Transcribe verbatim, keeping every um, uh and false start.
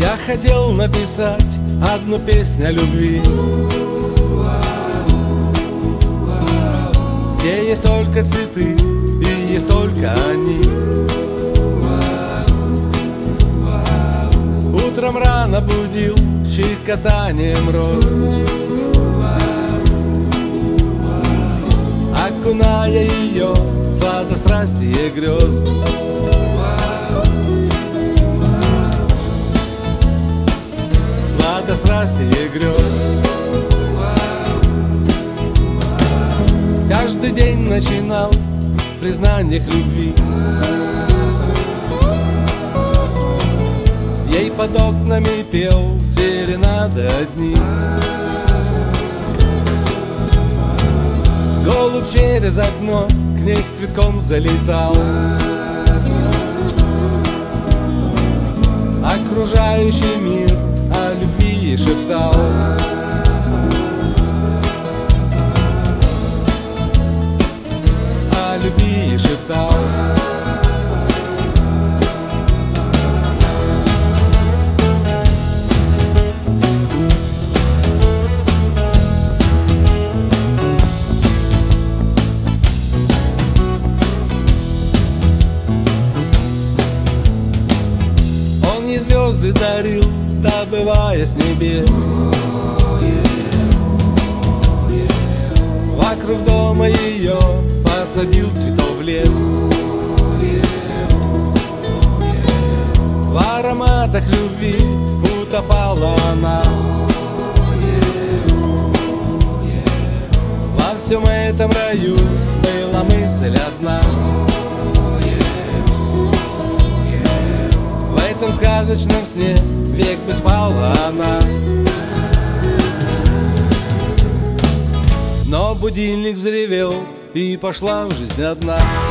Я хотел написать одну песню о любви, где есть только цветы и есть только они. Утром рано будил щекотанием роз, окуная ее в сладострастие грез. Сладострастие грез. Каждый день начинал в признаниях любви. Ей под окнами пел серенады одни. Голубь через окно к ней с цветком залетал. Окружающий мир о любви шептал. О любви шептал. Он ей звезды дарил, добывая с небес. Вокруг дома ее посадил цветов в лес. В ароматах любви утопала она. Во всем этом раю была мысль одна. В этом сказочном сне век бы спала она. Но будильник взревел, и пошла в жизнь одна.